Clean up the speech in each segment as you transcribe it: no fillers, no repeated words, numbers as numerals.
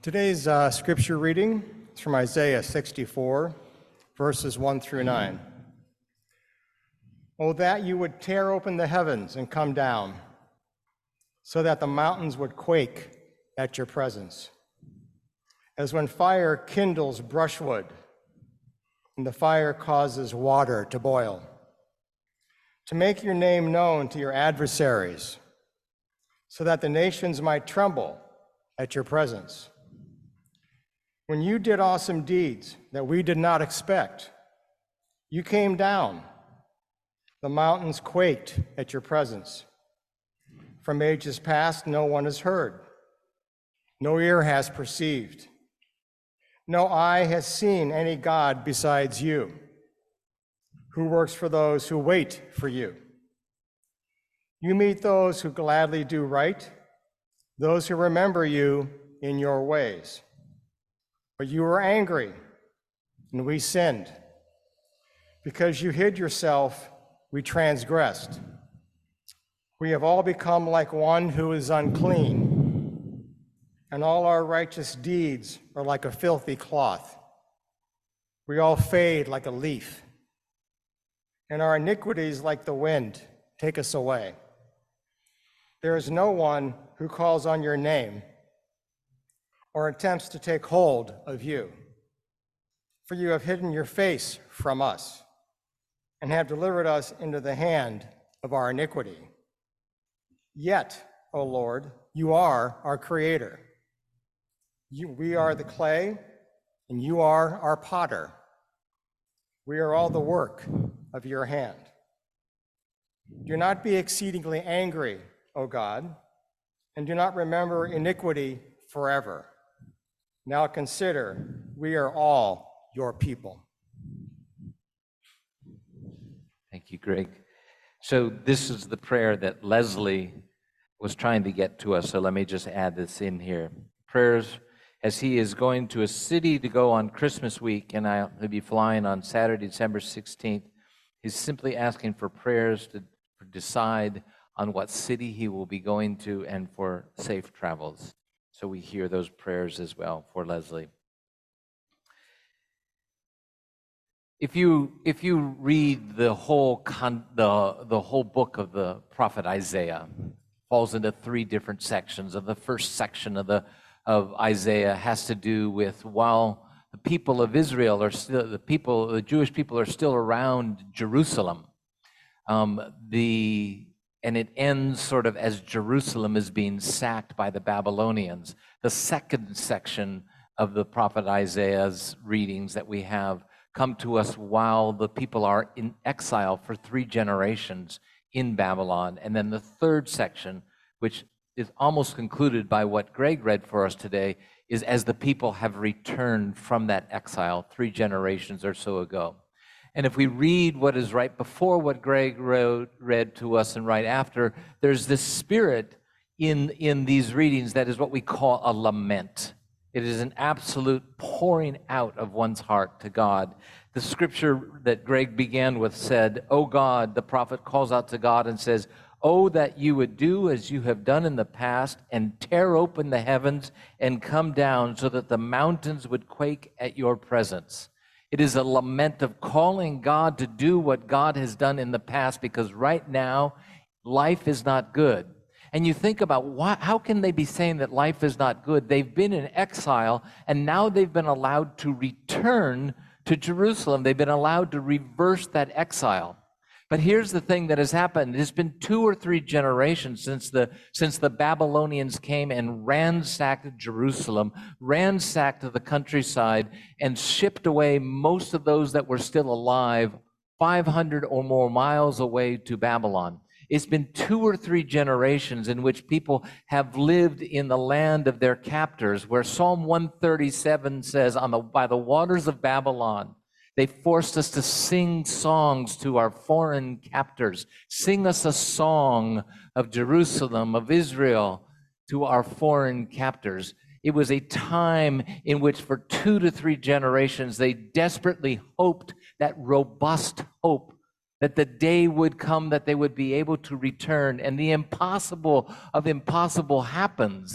Today's scripture reading is from Isaiah 64, verses 1 through 9. Oh, that you would tear open the heavens and come down, so that the mountains would quake at your presence. As when fire kindles brushwood, and the fire causes water to boil, to make your name known to your adversaries, so that the nations might tremble at your presence. When you did awesome deeds that we did not expect, you came down. The mountains quaked at your presence. From ages past, no one has heard. No ear has perceived. No eye has seen any God besides you, who works for those who wait for you. You meet those who gladly do right, those who remember you in your ways. But you were angry, and we sinned. Because you hid yourself, we transgressed. We have all become like one who is unclean, and all our righteous deeds are like a filthy cloth. We all fade like a leaf, and our iniquities, like the wind, take us away. There is no one who calls on your name or attempts to take hold of you. For you have hidden your face from us and have delivered us into the hand of our iniquity. Yet, O Lord, you are our creator. We are the clay, and you are our potter. We are all the work of your hand. Do not be exceedingly angry, O God, and do not remember iniquity forever. Now consider, we are all your people. Thank you, Greg. So this is the prayer that Leslie was trying to get to us, so let me just add this in here. Prayers as he is going to a city to go on Christmas week, and I'll be flying on Saturday, December 16th. He's simply asking for prayers to decide on what city he will be going to and for safe travels. So we hear those prayers as well for Leslie. If you read the whole book of the prophet Isaiah, falls into three different sections. Of the first section of Isaiah has to do with while the people of Israel are still the Jewish people are still around Jerusalem, and it ends sort of as Jerusalem is being sacked by the Babylonians. The second section of the prophet Isaiah's readings that we have come to us while the people are in exile for 3 generations in Babylon. And then the third section, which is almost concluded by what Greg read for us today, is as the people have returned from that exile 3 generations or so ago. And if we read what is right before what Greg read to us and right after, there's this spirit in these readings that is what we call a lament. It is an absolute pouring out of one's heart to God. The scripture that Greg began with said, "O God," the prophet calls out to God and says, "Oh, that you would do as you have done in the past and tear open the heavens and come down so that the mountains would quake at your presence." It is a lament of calling God to do what God has done in the past, because right now, life is not good. And you think about how can they be saying that life is not good? They've been in exile, and now they've been allowed to return to Jerusalem. They've been allowed to reverse that exile. But here's the thing that has happened. It's been 2 or 3 generations since the Babylonians came and ransacked Jerusalem, ransacked the countryside, and shipped away most of those that were still alive 500 or more miles away to Babylon. It's been 2 or 3 generations in which people have lived in the land of their captors, where Psalm 137 says, by the waters of Babylon, they forced us to sing songs to our foreign captors. Sing us a song of Jerusalem, of Israel, to our foreign captors. It was a time in which for 2 to 3 generations, they desperately hoped, that robust hope, that the day would come that they would be able to return. And the impossible of impossible happens.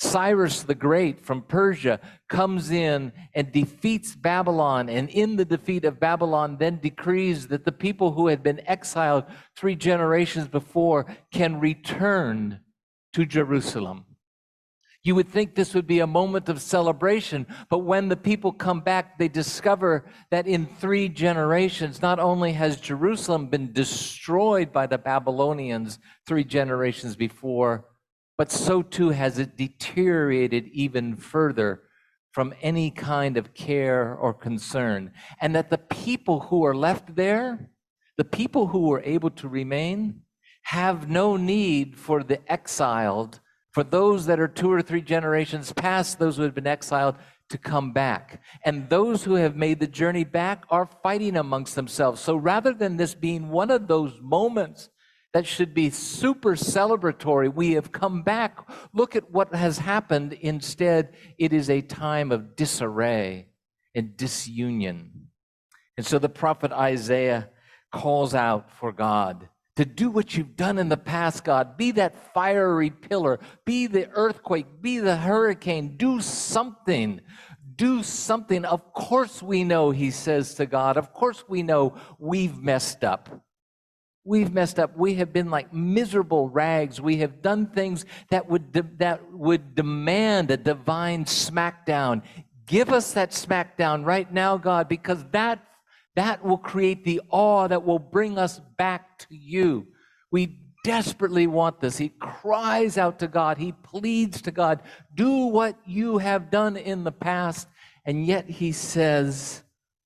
Cyrus the Great from Persia comes in and defeats Babylon, and in the defeat of Babylon then decrees that the people who had been exiled 3 generations before can return to Jerusalem. You would think this would be a moment of celebration, but when the people come back, they discover that in 3 generations, not only has Jerusalem been destroyed by the Babylonians 3 generations before, but so too has it deteriorated even further from any kind of care or concern. And that the people who are left there, the people who were able to remain, have no need for the exiled, for those that are 2 or 3 generations past those who have been exiled, to come back. And those who have made the journey back are fighting amongst themselves. So rather than this being one of those moments that should be super celebratory, we have come back, look at what has happened. Instead, it is a time of disarray and disunion. And so the prophet Isaiah calls out for God to do what you've done in the past, God. Be that fiery pillar, be the earthquake, be the hurricane, do something. Do something. Of course we know, he says to God, of course we know we've messed up. We've messed up. We have been like miserable rags. We have done things that would demand a divine smackdown. Give us that smackdown right now, God, because that will create the awe that will bring us back to you. We desperately want this. He cries out to God. He pleads to God, do what you have done in the past. And yet he says,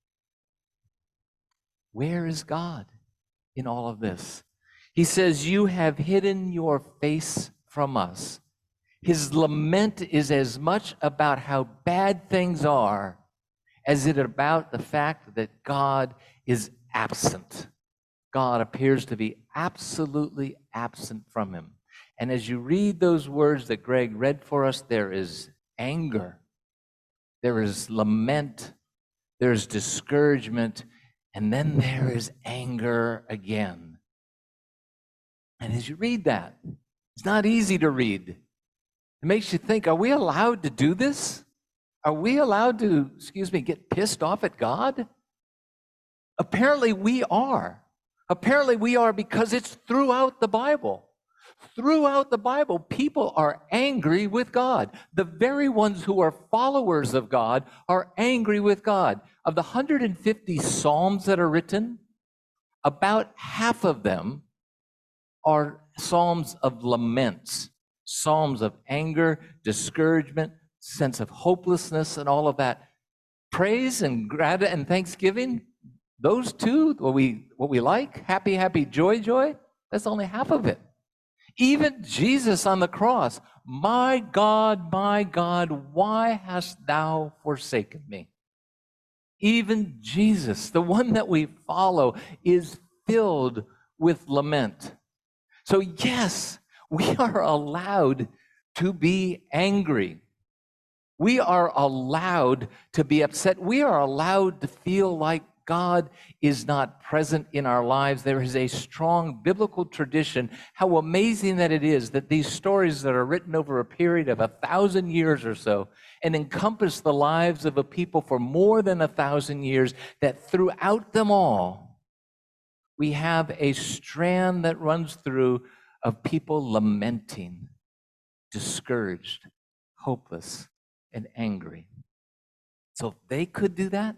where is God in all of this? He says, you have hidden your face from us. His lament is as much about how bad things are as it about the fact that God is absent. God appears to be absolutely absent from him. And as you read those words that Greg read for us, there is anger, there is lament, there is discouragement, and then there is anger again. And as you read that, it's not easy to read. It makes you think, are we allowed to do this? Are we allowed to, get pissed off at God? Apparently we are. Apparently we are, because it's throughout the Bible. Throughout the Bible, people are angry with God. The very ones who are followers of God are angry with God. Of the 150 Psalms that are written, about half of them are Psalms of laments, Psalms of anger, discouragement, sense of hopelessness, and all of that. Praise and gratitude and thanksgiving, those two, what we like, happy, happy, joy, joy, that's only half of it. Even Jesus on the cross, my God, why hast thou forsaken me? Even Jesus, the one that we follow, is filled with lament. So yes, we are allowed to be angry. We are allowed to be upset. We are allowed to feel like God is not present in our lives. There is a strong biblical tradition. How amazing that it is that these stories that are written over a period of 1,000 years or so and encompass the lives of a people for more than 1,000 years, that throughout them all, we have a strand that runs through of people lamenting, discouraged, hopeless, and angry. So if they could do that,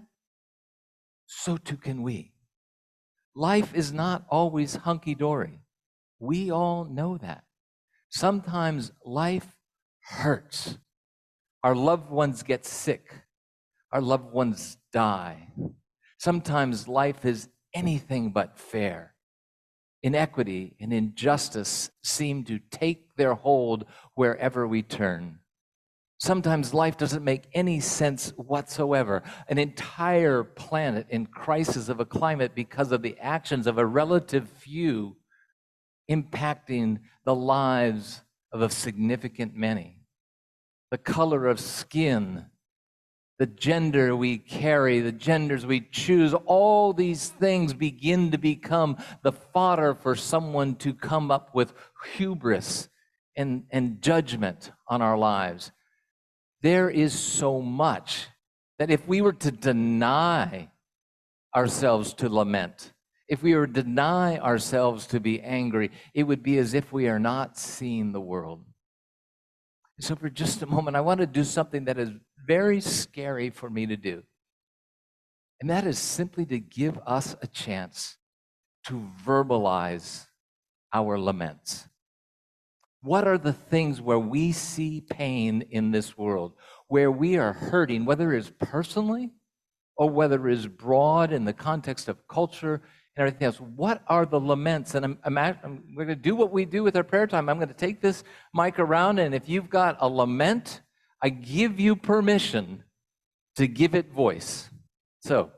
so too can we. Life is not always hunky-dory. We all know that. Sometimes life hurts. Our loved ones get sick. Our loved ones die. Sometimes life is anything but fair. Inequity and injustice seem to take their hold wherever we turn. Sometimes life doesn't make any sense whatsoever. An entire planet in crisis of a climate because of the actions of a relative few impacting the lives of a significant many. The color of skin, the gender we carry, the genders we choose, all these things begin to become the fodder for someone to come up with hubris and judgment on our lives. There is so much that if we were to deny ourselves to lament, if we were to deny ourselves to be angry, it would be as if we are not seeing the world. So for just a moment, I want to do something that is very scary for me to do. And that is simply to give us a chance to verbalize our laments. What are the things where we see pain in this world, where we are hurting, whether it's personally or whether it's broad in the context of culture and everything else? What are the laments? And we're going to do what we do with our prayer time. I'm going to take this mic around, and if you've got a lament, I give you permission to give it voice. So,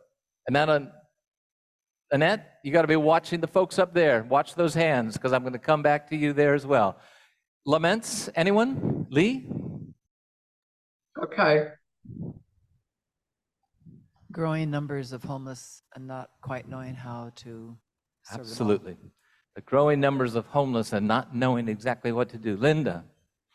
Annette, you got to be watching the folks up there. Watch those hands, because I'm going to come back to you there as well. Laments, anyone? Lee? Okay. Growing numbers of homeless and not quite knowing how to serve them all. Absolutely. The growing numbers of homeless and not knowing exactly what to do. Linda?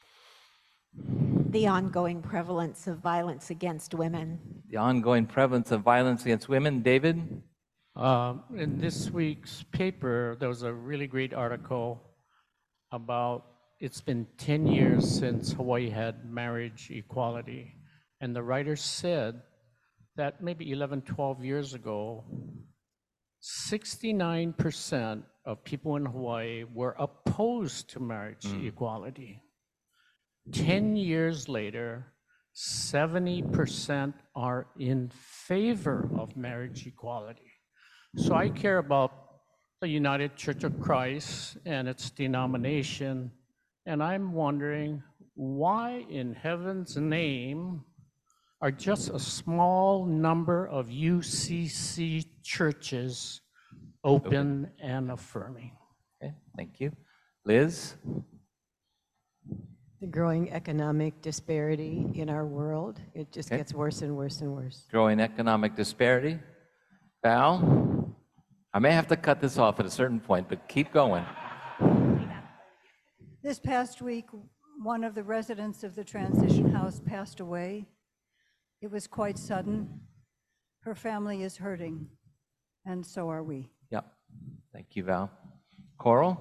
The ongoing prevalence of violence against women. The ongoing prevalence of violence against women. David? In this week's paper, there was a really great article about it's been 10 years since Hawaii had marriage equality. And the writer said that maybe 11, 12 years ago, 69% of people in Hawaii were opposed to marriage equality. 10 years later, 70% are in favor of marriage equality. So I care about the United Church of Christ and its denomination, and I'm wondering why in heaven's name are just a small number of UCC churches open and affirming? Okay, thank you. Liz? The growing economic disparity in our world, it just gets worse and worse and worse. Growing economic disparity. Val? I may have to cut this off at a certain point, but keep going. This past week, one of the residents of the transition house passed away. It was quite sudden. Her family is hurting, and so are we. Yep. Thank you, Val. Coral?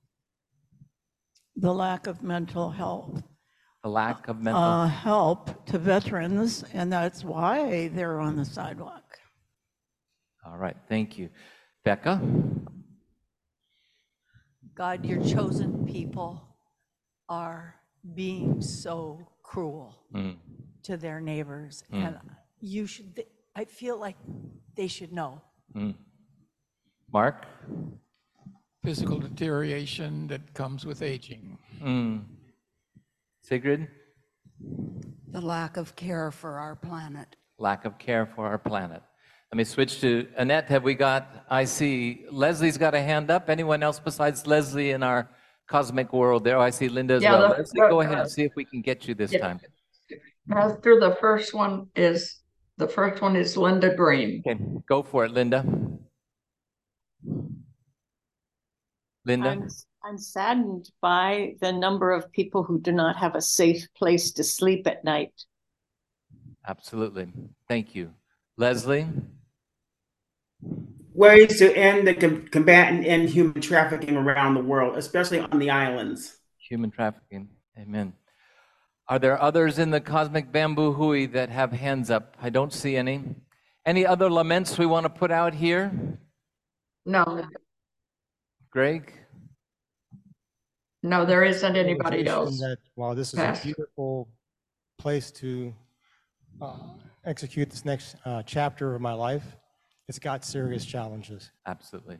The lack of mental health. The lack of mental help to veterans, and that's why they're on the sidewalk. All right, thank you. Becca? God, your chosen people are being so cruel to their neighbors, and I feel like they should know. Mark? Physical deterioration that comes with aging. Sigrid? The lack of care for our planet. Lack of care for our planet. Let me switch to Annette. I see Leslie's got a hand up. Anyone else besides Leslie in our cosmic world there? Oh, I see Linda as well. Leslie, go ahead and see if we can get you this time. After the first one is Linda Green. Okay, go for it, Linda. Linda? I'm saddened by the number of people who do not have a safe place to sleep at night. Absolutely. Thank you. Leslie? Ways to end the combat and end human trafficking around the world, especially on the islands. Human trafficking. Amen. Are there others in the Cosmic Bamboo Hui that have hands up? I don't see any. Any other laments we want to put out here? No. Greg? No, there isn't anybody else. Wow, this is a beautiful place to execute this next chapter of my life. It's got serious challenges. Absolutely.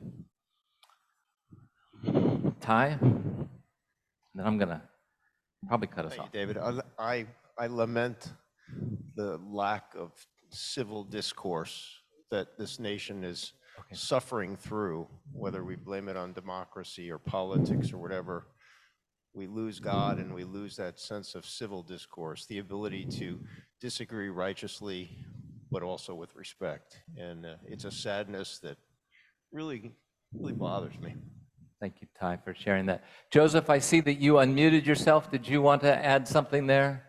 Ty? Then I'm going to probably cut us off. David, I lament the lack of civil discourse that this nation is suffering through, whether we blame it on democracy or politics or whatever. We lose God and we lose that sense of civil discourse, the ability to disagree righteously, but also with respect. And it's a sadness that really bothers me. Thank you, Ty, for sharing that. Joseph, I see that you unmuted yourself. Did you want to add something there?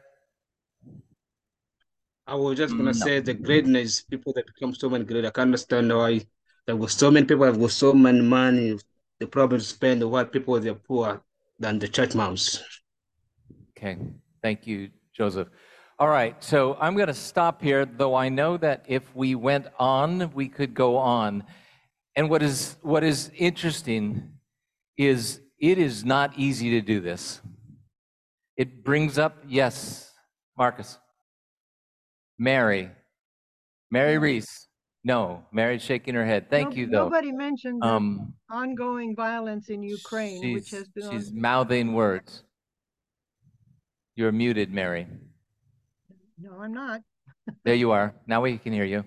I was just gonna say the greatness, people that become so many great. I can understand why there were so many people have got so many money. The problem is spend why people they're poor than the church mouse. Okay, thank you, Joseph. All right, so I'm going to stop here, though I know that if we went on, we could go on. And what is interesting is it is not easy to do this. It brings up, yes, Marcus. Mary Reese. No, Mary's shaking her head. Thank you, though. Nobody mentioned the ongoing violence in Ukraine, which has been She's mouthing words. You're muted, Mary. No, I'm not. There you are. Now we can hear you.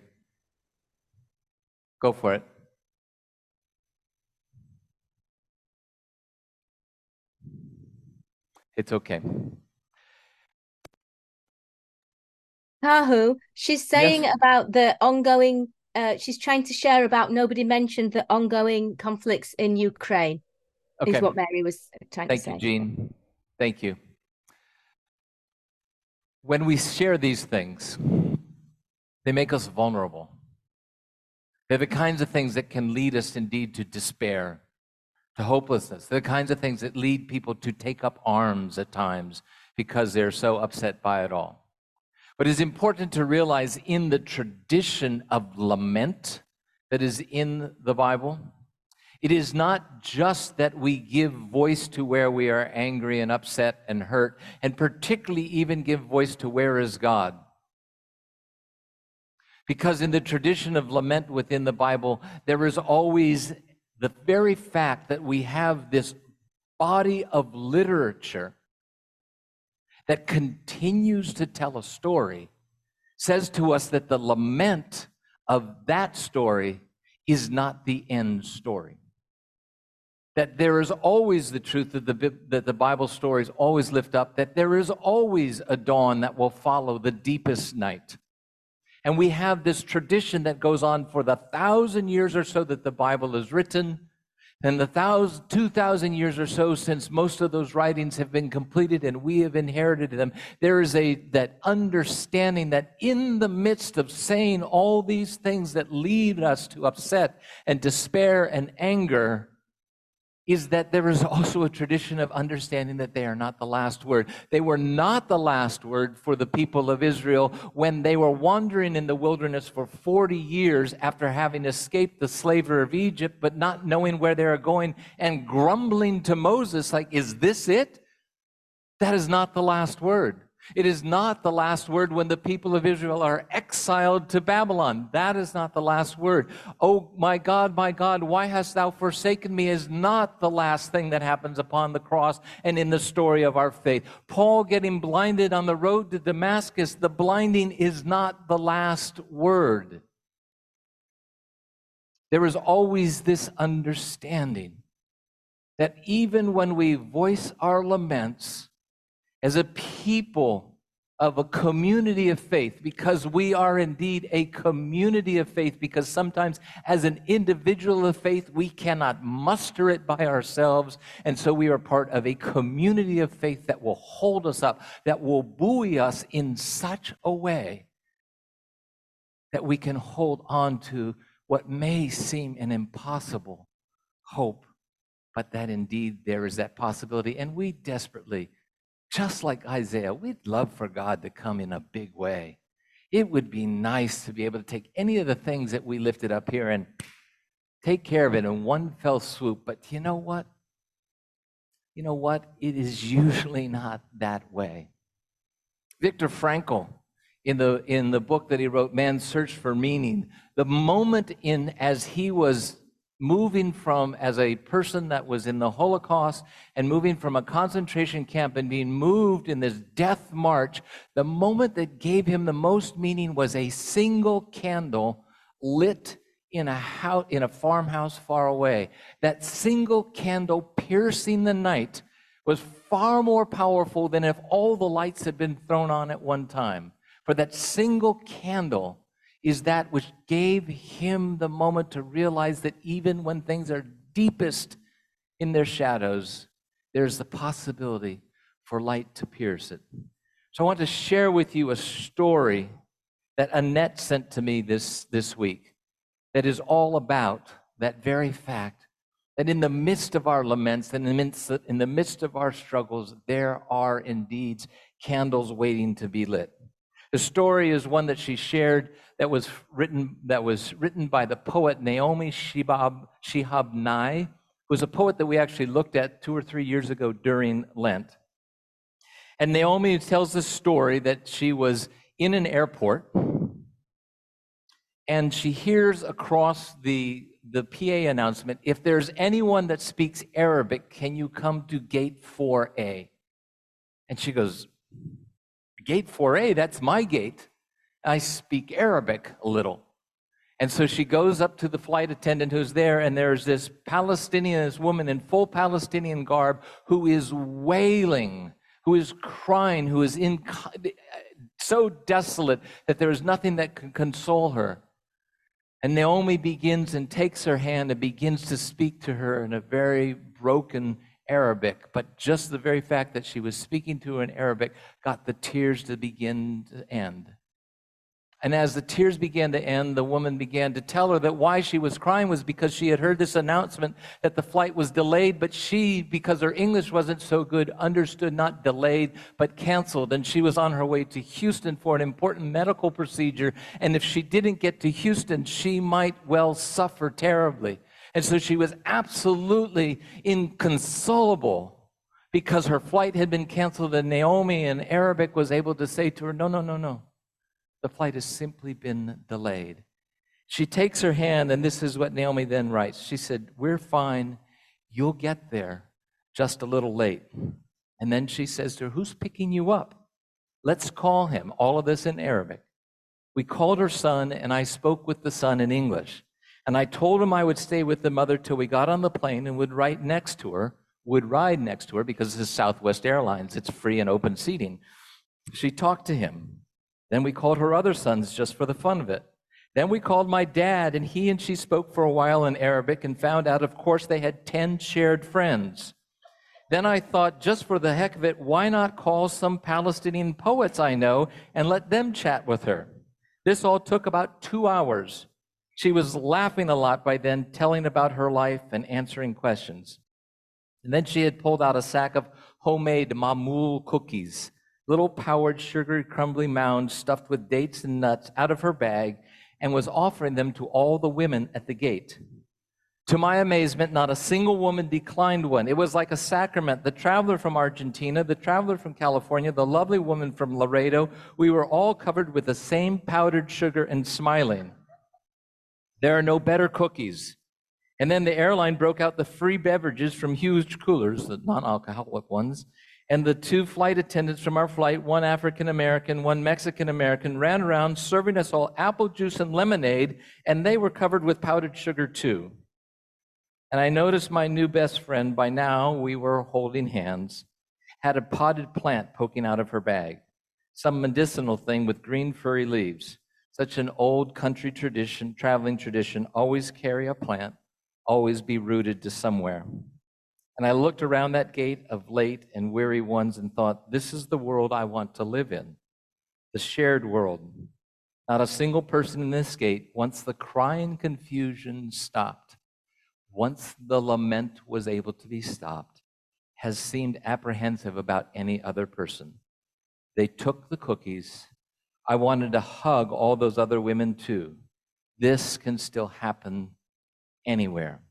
Go for it. It's okay. Tahu, she's saying about the ongoing, she's trying to share about nobody mentioned the ongoing conflicts in Ukraine, is what Mary was trying to say. Thank you, Jean. Thank you. When we share these things, they make us vulnerable. They're the kinds of things that can lead us indeed to despair, to hopelessness. They're the kinds of things that lead people to take up arms at times because they're so upset by it all. But it's important to realize in the tradition of lament that is in the Bible, it is not just that we give voice to where we are angry and upset and hurt, and particularly even give voice to where is God. Because in the tradition of lament within the Bible, there is always the very fact that we have this body of literature that continues to tell a story, says to us that the lament of that story is not the end story. That there is always the truth that the Bible stories always lift up, that there is always a dawn that will follow the deepest night. And we have this tradition that goes on for the 1,000 years or so that the Bible is written, and the 2,000 years or so since most of those writings have been completed and we have inherited them. There is that understanding that in the midst of saying all these things that lead us to upset and despair and anger, is that there is also a tradition of understanding that they are not the last word. They were not the last word for the people of Israel when they were wandering in the wilderness for 40 years after having escaped the slavery of Egypt, but not knowing where they were going and grumbling to Moses like, is this it? That is not the last word. It is not the last word when the people of Israel are exiled to Babylon. That is not the last word. Oh, my God, why hast thou forsaken me is not the last thing that happens upon the cross and in the story of our faith. Paul getting blinded on the road to Damascus, the blinding is not the last word. There is always this understanding that even when we voice our laments, as a people of a community of faith, because we are indeed a community of faith, because sometimes as an individual of faith, we cannot muster it by ourselves, and so we are part of a community of faith that will hold us up, that will buoy us in such a way that we can hold on to what may seem an impossible hope, but that indeed there is that possibility, and we desperately, just like Isaiah, we'd love for God to come in a big way. It would be nice to be able to take any of the things that we lifted up here and take care of it in one fell swoop. But you know what? You know what? It is usually not that way. Viktor Frankl, in the book that he wrote, Man's Search for Meaning, the moment as he was moving from, as a person that was in the Holocaust and moving from a concentration camp and being moved in this death march, the moment that gave him the most meaning was a single candle lit in a farmhouse far away. That single candle piercing the night was far more powerful than if all the lights had been thrown on at one time. For that single candle is that which gave him the moment to realize that even when things are deepest in their shadows, there's the possibility for light to pierce it. So I want to share with you a story that Annette sent to me this week that is all about that very fact, that in the midst of our laments, in the midst of our struggles, there are indeed candles waiting to be lit. The story is one that she shared that was written by the poet Naomi Shihab Nye, who was a poet that we actually looked at 2 or 3 years ago during Lent. And Naomi tells the story that she was in an airport and she hears across the PA announcement, if there's anyone that speaks Arabic, can you come to gate 4A? And she goes, gate 4A, that's my gate. I speak Arabic a little. And so she goes up to the flight attendant who's there, and there's this woman in full Palestinian garb who is wailing, who is crying, who is so desolate that there is nothing that can console her. And Naomi begins and takes her hand and begins to speak to her in a very broken Arabic, but just the very fact that she was speaking to her in Arabic got the tears to begin to end. And as the tears began to end, the woman began to tell her that why she was crying was because she had heard this announcement that the flight was delayed, but she, because her English wasn't so good, understood not delayed, but canceled. And she was on her way to Houston for an important medical procedure. And if she didn't get to Houston, she might well suffer terribly. And so she was absolutely inconsolable because her flight had been canceled, and Naomi in Arabic was able to say to her, no. The flight has simply been delayed. She takes her hand, and this is what Naomi then writes. She said, we're fine. You'll get there, just a little late. And then she says to her, who's picking you up? Let's call him. All of this in Arabic. We called her son, and I spoke with the son in English. And I told him I would stay with the mother till we got on the plane and would ride next to her because this is Southwest Airlines. It's free and open seating. She talked to him. Then we called her other sons just for the fun of it. Then we called my dad, and he and she spoke for a while in Arabic and found out, of course, they had 10 shared friends. Then I thought, just for the heck of it, why not call some Palestinian poets I know and let them chat with her? This all took about 2 hours. She was laughing a lot by then, telling about her life and answering questions. And then she had pulled out a sack of homemade mamul cookies, little powdered, sugary, crumbly mounds stuffed with dates and nuts out of her bag, and was offering them to all the women at the gate. To my amazement, not a single woman declined one. It was like a sacrament. The traveler from Argentina, the traveler from California, the lovely woman from Laredo, we were all covered with the same powdered sugar and smiling. There are no better cookies. And then the airline broke out the free beverages from huge coolers, the non-alcoholic ones, and the 2 flight attendants from our flight, one African-American, one Mexican-American, ran around serving us all apple juice and lemonade, and they were covered with powdered sugar too. And I noticed my new best friend, by now we were holding hands, had a potted plant poking out of her bag, some medicinal thing with green furry leaves. Such an old country tradition, traveling tradition, always carry a plant, always be rooted to somewhere. And I looked around that gate of late and weary ones and thought, this is the world I want to live in, the shared world. Not a single person in this gate, once the crying confusion stopped, once the lament was able to be stopped, has seemed apprehensive about any other person. They took the cookies. I wanted to hug all those other women too. This can still happen anywhere.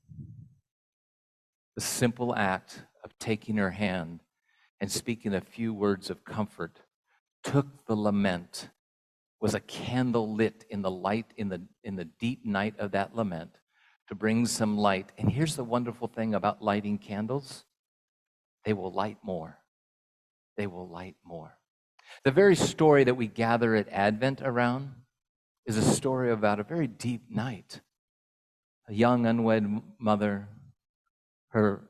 The simple act of taking her hand and speaking a few words of comfort took the lament, was a candle lit in the light, in the deep night of that lament, to bring some light. And here's the wonderful thing about lighting candles. They will light more. They will light more. The very story that we gather at Advent around is a story about a very deep night. A young unwed mother, her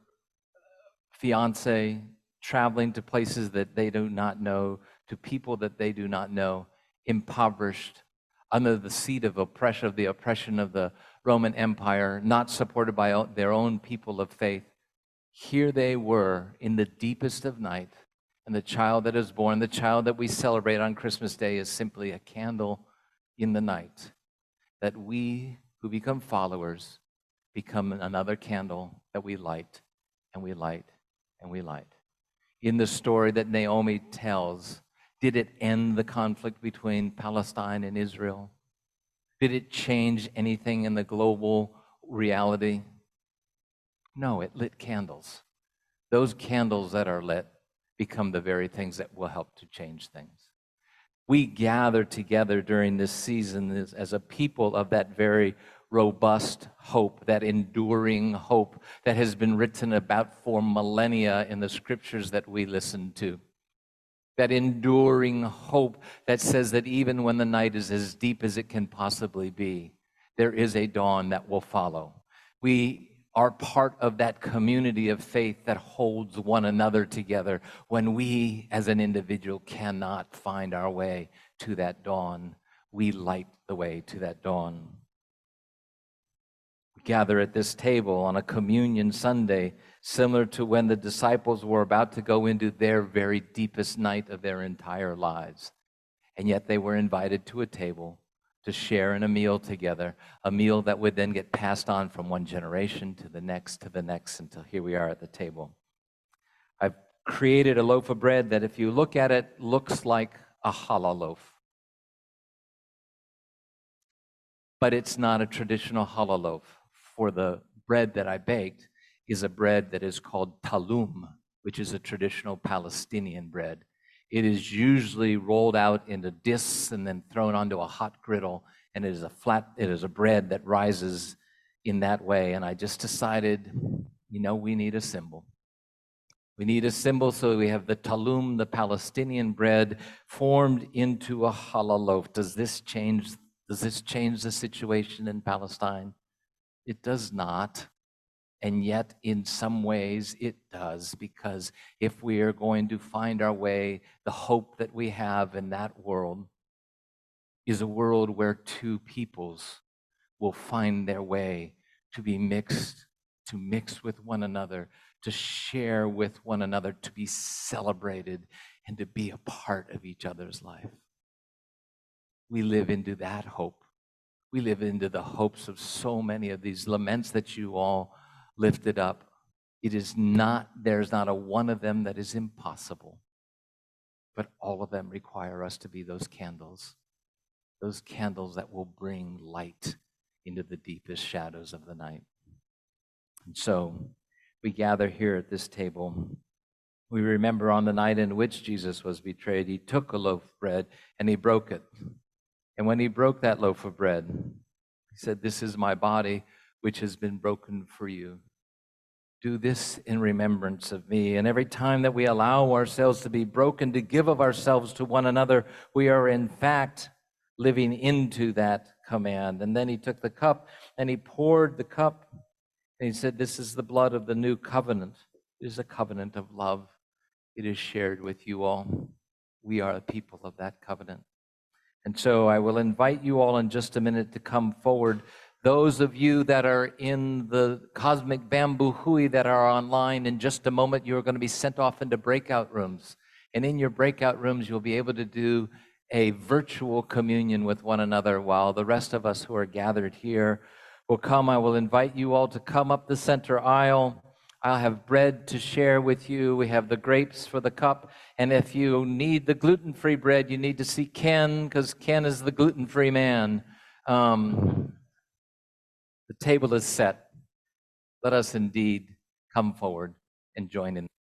fiance traveling to places that they do not know, to people that they do not know, impoverished, under the seat of oppression, the oppression of the Roman Empire, not supported by their own people of faith. Here they were in the deepest of night, and the child that is born, the child that we celebrate on Christmas Day, is simply a candle in the night, that we who become followers become another candle that we light, and we light, and we light. In the story that Naomi tells, did it end the conflict between Palestine and Israel? Did it change anything in the global reality? No, it lit candles. Those candles that are lit become the very things that will help to change things. We gather together during this season as a people of that very robust hope, that enduring hope that has been written about for millennia in the scriptures that we listen to. That enduring hope that says that even when the night is as deep as it can possibly be, there is a dawn that will follow. We are part of that community of faith that holds one another together when we as an individual cannot find our way to that dawn. We light the way to that dawn. We gather at this table on a communion Sunday, similar to when the disciples were about to go into their very deepest night of their entire lives. And yet they were invited to a table to share in a meal together, a meal that would then get passed on from one generation to the next, until here we are at the table. I've created a loaf of bread that, if you look at it, looks like a challah loaf. But it's not a traditional challah loaf. For the bread that I baked is a bread that is called talum, which is a traditional Palestinian bread. It is usually rolled out into discs and then thrown onto a hot griddle, and it is a bread that rises in that way. And I just decided, we need a symbol. We need a symbol, so we have the talum, the Palestinian bread, formed into a challah loaf. Does this change the situation in Palestine? It does not. And yet, in some ways, it does, because if we are going to find our way, the hope that we have in that world is a world where two peoples will find their way to be mixed, to mix with one another, to share with one another, to be celebrated, and to be a part of each other's life. We live into that hope. We live into the hopes of so many of these laments that you all lifted up. There's not a one of them that is impossible, but all of them require us to be those candles that will bring light into the deepest shadows of the night. And so we gather here at this table. We remember on the night in which Jesus was betrayed, he took a loaf of bread and he broke it. And when he broke that loaf of bread, he said, "This is my body, which has been broken for you. Do this in remembrance of me." And every time that we allow ourselves to be broken, to give of ourselves to one another, we are in fact living into that command. And then he took the cup and he poured the cup and he said, "This is the blood of the new covenant. It is a covenant of love. It is shared with you all. We are a people of that covenant." And so I will invite you all in just a minute to come forward. Those of you that are in the Cosmic Bamboo Hui that are online, in just a moment, you're going to be sent off into breakout rooms. And in your breakout rooms, you'll be able to do a virtual communion with one another while the rest of us who are gathered here will come. I will invite you all to come up the center aisle. I'll have bread to share with you. We have the grapes for the cup. And if you need the gluten-free bread, you need to see Ken, because Ken is the gluten-free man. The table is set. Let us indeed come forward and join in.